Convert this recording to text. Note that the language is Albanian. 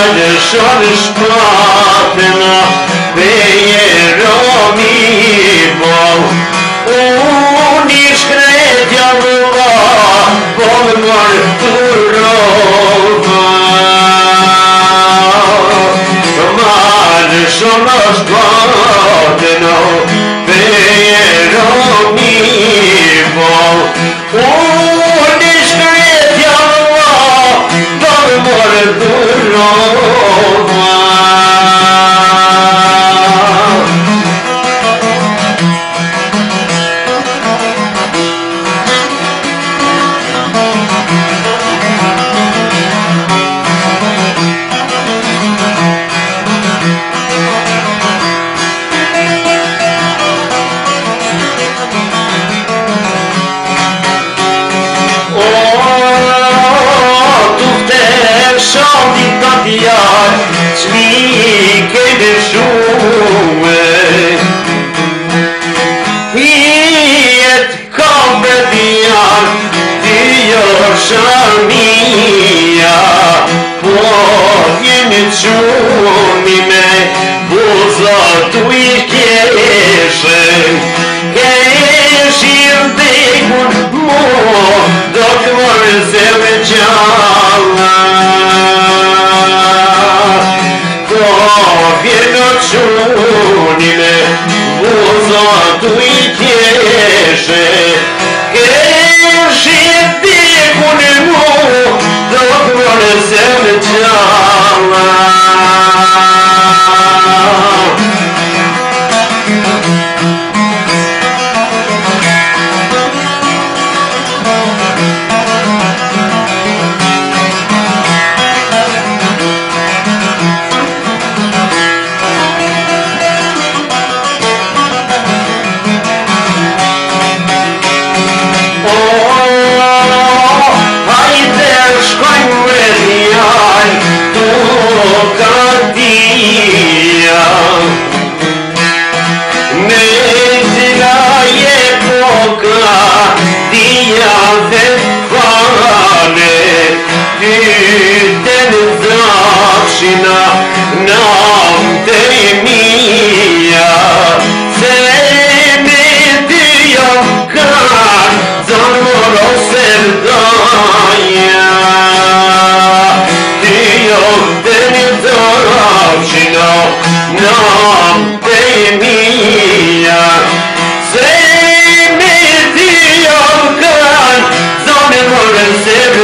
Shon shpatna Romi bol Unë I shkretja vëlla Bol mërë turova Marë shon shpatna Romi bol Unë I shkretja vëlla Bol mërë turova Shamia, povjeni čuni me, buza tu I keše, kešim dekun mo, dok mrzem džala. Povjeni čuni me, buza tu I keše, kešim dekun mo, dok mrzem džala. Zone more than